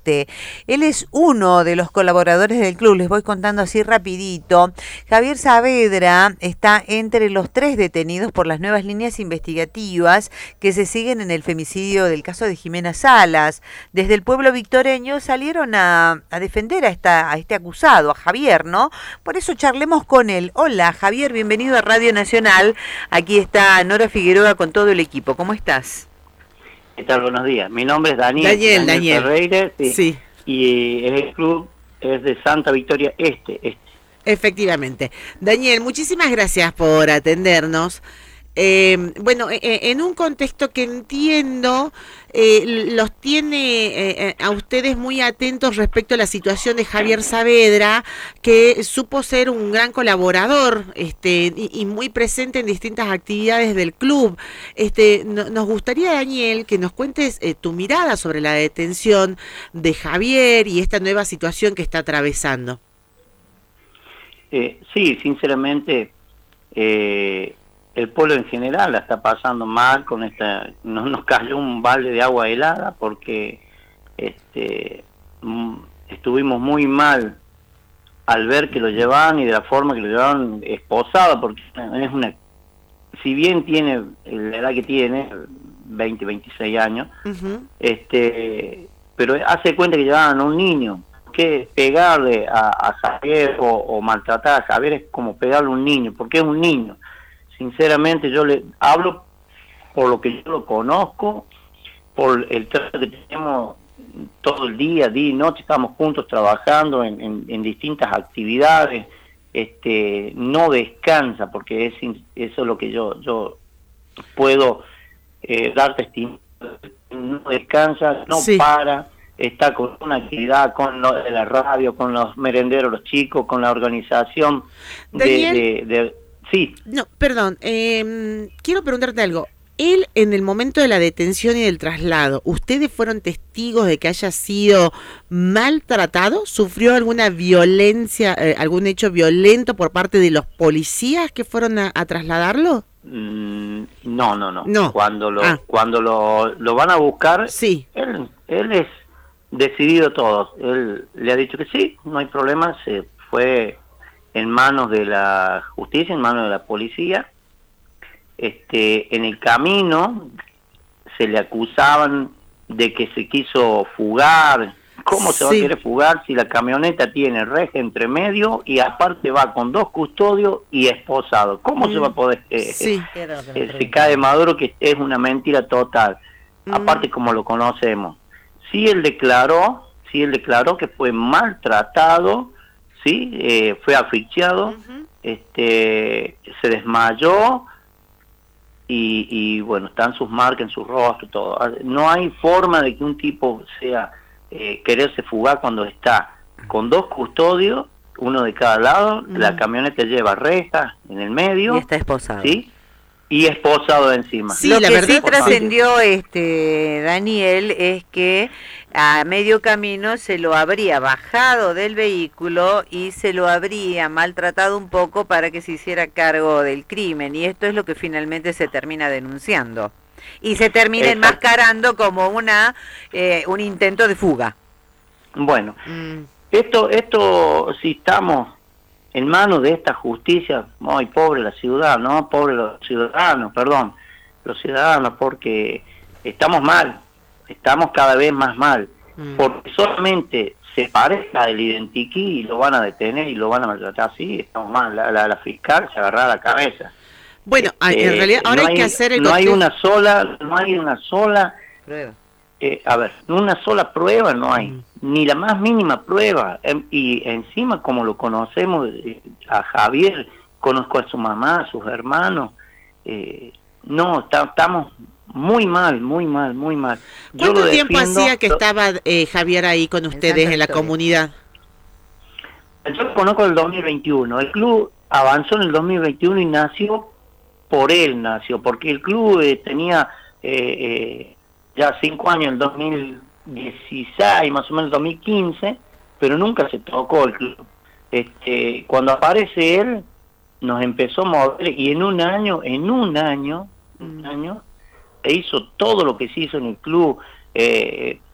parte. Él es uno de los colaboradores del club, les voy contando así rapidito. Javier Saavedra está entre los 3 detenidos por las nuevas líneas investigativas que se siguen en el femicidio del caso de Jimena Salas. Desde el pueblo victoreño salieron a defender a este acusado, a Javier, ¿no? Por eso charlemos con él. Hola, Javier, bienvenido a Radio Nacional. Aquí está Nora Figueroa con todo el equipo. ¿Cómo estás? ¿Qué tal? Buenos días. Mi nombre es Daniel Ferreira, sí. Y el club es de Santa Victoria Este. Efectivamente. Daniel, muchísimas gracias por atendernos. En un contexto que entiendo, los tiene a ustedes muy atentos respecto a la situación de Javier Saavedra, que supo ser un gran colaborador y muy presente en distintas actividades del club. Nos gustaría, Daniel, que nos cuentes tu mirada sobre la detención de Javier y esta nueva situación que está atravesando. Sí, sinceramente, el pueblo en general la está pasando mal con esta. Nos cayó un balde de agua helada porque estuvimos muy mal al ver que lo llevaban y de la forma que lo llevaban esposado, porque es si bien tiene la edad que tiene, 20, 26 años, pero hace cuenta que llevaban a un niño. Que pegarle a Javier o maltratar a Javier es como pegarle a un niño, porque es un niño. Sinceramente, yo le hablo por lo que yo lo conozco, por el trato que tenemos todo el día y noche, estamos juntos trabajando en distintas actividades, no descansa, porque eso es lo que yo puedo dar testimonio, no descansa, no para, está con una actividad, con lo de la radio, con los merenderos, los chicos, con la organización de sí. No, perdón, quiero preguntarte algo. Él, en el momento de la detención y del traslado, ¿ustedes fueron testigos de que haya sido maltratado? ¿Sufrió alguna violencia, algún hecho violento por parte de los policías que fueron a trasladarlo? No. Cuando lo van a buscar, sí. Él es decidido todo. Él le ha dicho que sí, no hay problema, se fue en manos de la justicia, en manos de la policía. En el camino se le acusaban de que se quiso fugar. ¿Cómo se va a querer fugar si la camioneta tiene reja entre medio y aparte va con 2 custodios y esposado? ¿Cómo se va a poder? Se cae Maduro, que es una mentira total. Aparte, como lo conocemos. Sí, él declaró que fue maltratado, sí, fue asfixiado, se desmayó. Y bueno, están sus marcas en su rostro, todo. No hay forma de que un tipo sea quererse fugar cuando está con 2 custodios, uno de cada lado, la camioneta lleva rejas en el medio. Y está esposado. ¿Sí? Y esposado encima. Sí, lo que sí trascendió Daniel es que a medio camino se lo habría bajado del vehículo y se lo habría maltratado un poco para que se hiciera cargo del crimen, y esto es lo que finalmente se termina denunciando y se termina enmascarando como un intento de fuga. Bueno, esto si estamos en manos de esta justicia, muy pobre la ciudad, no pobre los ciudadanos, porque estamos mal, estamos cada vez más mal, porque solamente se parezca del identiquí y lo van a detener y lo van a maltratar así, estamos mal, la fiscal se agarra la cabeza. Bueno, en realidad ahora hay que hacer el no hay una sola prueba. Una sola prueba no hay, ni la más mínima prueba, y encima como lo conocemos a Javier, conozco a su mamá, a sus hermanos, estamos muy mal. ¿Cuánto tiempo hacía que estaba Javier ahí con ustedes en la comunidad? Yo lo conozco en el 2021, el club avanzó en el 2021 y nació, porque el club tenía ya 5 años, en el 2016, más o menos 2015, pero nunca se tocó el club. Cuando aparece él, nos empezó a mover, y en un año, se hizo todo lo que se hizo en el club.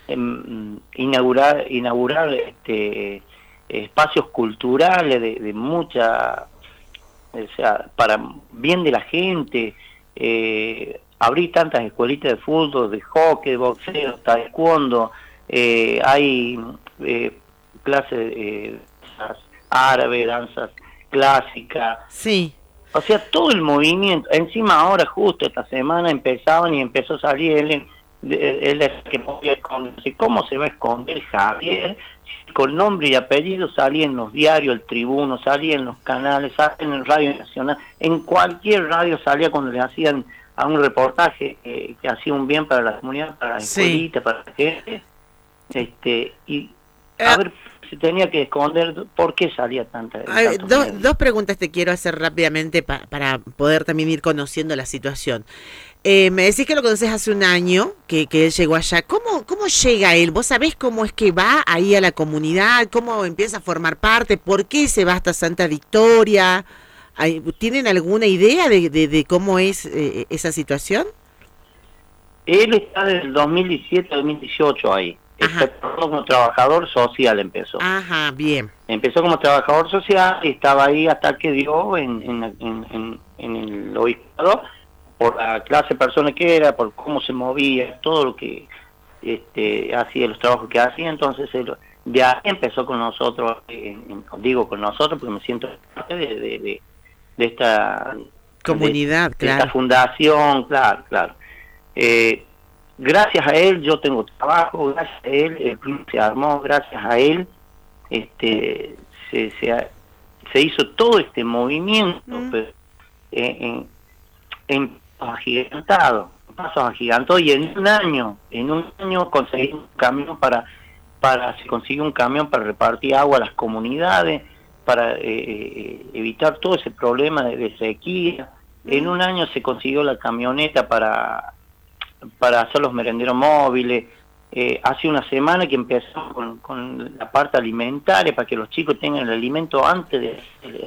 inaugurar espacios culturales de mucha, o sea, para bien de la gente, abrir tantas escuelitas de fútbol, de hockey, de boxeo, taekwondo, hay clases de danzas árabes, danzas clásicas. Sí. O sea, todo el movimiento. Encima ahora, justo esta semana, empezaban y empezó a salir él es que podía esconderse. ¿Cómo se va a esconder Javier? Con nombre y apellido salía en los diarios, el Tribuno, salía en los canales, salía en el Radio Nacional, en cualquier radio salía cuando le hacían a un reportaje que hacía un bien para la comunidad, para la escuelita, para la gente. Y a ver, se tenía que esconder. ¿Por qué salía tanta? Dos preguntas te quiero hacer rápidamente para poder también ir conociendo la situación. Me decís que lo conoces hace un año, que él llegó allá. ¿Cómo llega él? ¿Vos sabés cómo es que va ahí a la comunidad? ¿Cómo empieza a formar parte? ¿Por qué se va hasta Santa Victoria? ¿Tienen alguna idea de cómo es esa situación? Él está desde el 2017-2018 ahí. Está como trabajador social empezó. Ajá, bien. Empezó como trabajador social y estaba ahí hasta que dio en el obispado, por la clase de persona que era, por cómo se movía, todo lo que hacía, los trabajos que hacía. Entonces de ahí empezó con nosotros, digo con nosotros porque me siento parte de esta comunidad, de claro. Esta fundación, claro. Gracias a él yo tengo trabajo, gracias a él el club se armó, gracias a él se hizo todo este movimiento, pero, en pasos agigantados, y en un año conseguí un camión se consiguió un camión para repartir agua a las comunidades, para evitar todo ese problema de sequía. En un año se consiguió la camioneta para hacer los merenderos móviles. Hace una semana que empezamos con la parte alimentaria para que los chicos tengan el alimento antes de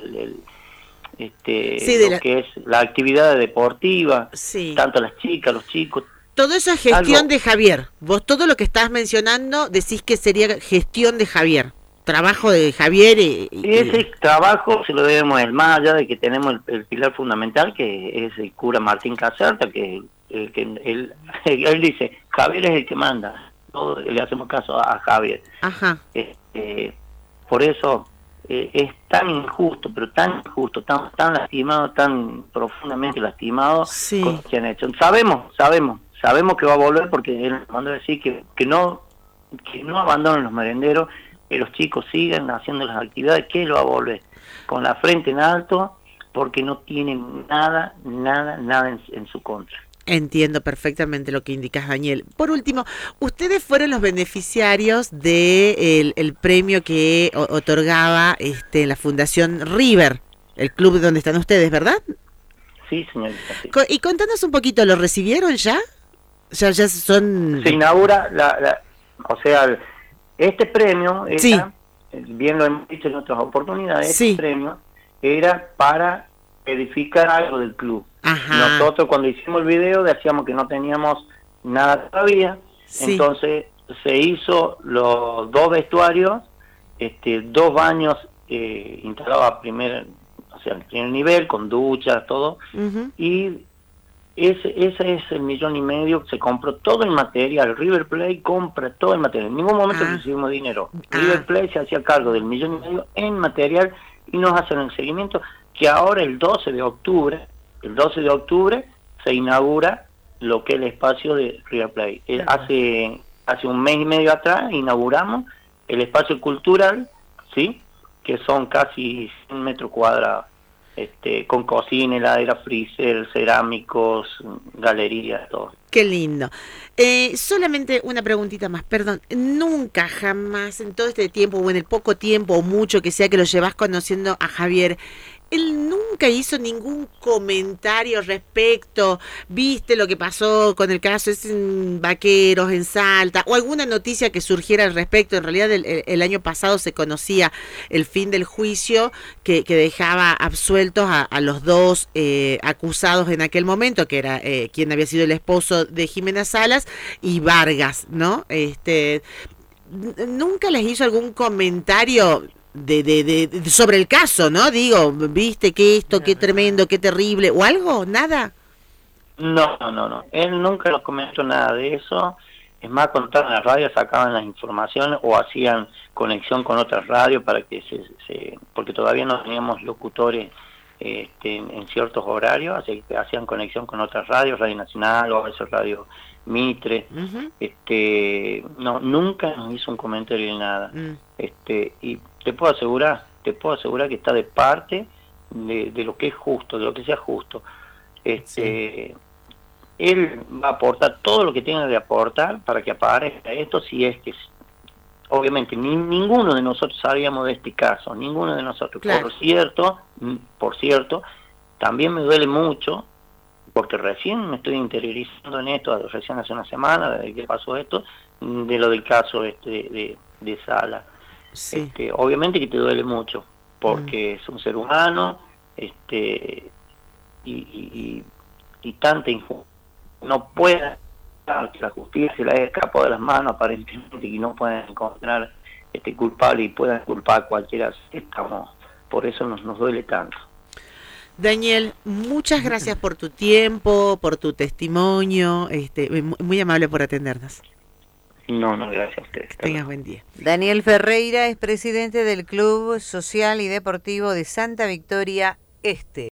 que es la actividad deportiva, tanto las chicas, los chicos. Todo eso es gestión de Javier. Vos todo lo que estás mencionando decís que sería gestión de Javier, trabajo de Javier. Ese trabajo se lo debemos a él, más allá de que tenemos el pilar fundamental, que es el cura Martín Caserta, que él dice, Javier es el que manda, todos le hacemos caso a Javier. Ajá. Por eso es tan injusto, pero tan injusto, tan lastimado, tan profundamente lastimado con lo que han hecho. Sabemos que va a volver, porque él mandó a decir que no abandonen los merenderos, que los chicos sigan haciendo las actividades, que él va a volver con la frente en alto, porque no tienen nada en su contra. Entiendo perfectamente lo que indicas, Daniel. Por último, ustedes fueron los beneficiarios de el premio que otorgaba la Fundación River, el club donde están ustedes, ¿verdad? Sí, señorita. Sí. Y contanos un poquito, ¿lo recibieron ya? Ya son... Se inaugura o sea, este premio era, bien lo hemos dicho en otras oportunidades, este premio era para edificar algo del club. Ajá. Nosotros cuando hicimos el video decíamos que no teníamos nada todavía, entonces se hizo los 2 vestuarios, 2 baños instalados al primer nivel, con duchas, todo, y ese es el 1,5 millones. Se compró todo el material. River Plate compra todo el material. En ningún momento recibimos dinero. River Plate se hacía cargo del 1,5 millones en material y nos hacen el seguimiento, que ahora el 12 de octubre se inaugura lo que es el espacio de River Plate. Hace un mes y medio atrás inauguramos el espacio cultural, ¿sí? Que son casi 100 metros cuadrados. Con cocina, heladera, freezer, cerámicos, galerías, todo. Qué lindo. Solamente una preguntita más, perdón. Nunca, jamás, en todo este tiempo, o en el poco tiempo, o mucho que sea que lo llevas conociendo a Javier, él nunca hizo ningún comentario respecto, viste lo que pasó con el caso es en Vaqueros, en Salta, o alguna noticia que surgiera al respecto. En realidad el año pasado se conocía el fin del juicio que dejaba absueltos a los dos acusados en aquel momento, que era quien había sido el esposo de Jimena Salas y Vargas, ¿no? Nunca les hizo algún comentario sobre el caso, ¿no? Digo, viste que esto, qué tremendo, qué terrible, o algo, nada. No. Él nunca nos comentó nada de eso. Es más, cuando estaban en la radio sacaban las informaciones o hacían conexión con otras radios para que porque todavía no teníamos locutores en ciertos horarios, así que hacían conexión con otras radios, Radio Nacional o a veces Radio Mitre. No, nunca nos hizo un comentario de nada. Y te puedo asegurar que está de parte de lo que es justo, de lo que sea justo. Sí. Él va a aportar todo lo que tenga que aportar para que aparezca esto, si es que obviamente ninguno de nosotros sabíamos de este caso, ninguno de nosotros. Claro. Por cierto, también me duele mucho, porque recién me estoy interiorizando en esto, recién hace una semana desde que pasó esto, de lo del caso de Sala. Sí. Obviamente que te duele mucho, porque es un ser humano, y tanta injusticia no puede, la justicia la escapó de las manos aparentemente, y no pueden encontrar culpable y puedan culpar a cualquiera. Por eso nos duele tanto. Daniel, muchas gracias por tu tiempo, por tu testimonio, muy amable por atendernos. No, gracias a ustedes. Que tengas buen día. Daniel Ferreira es presidente del Club Social y Deportivo de Santa Victoria Este.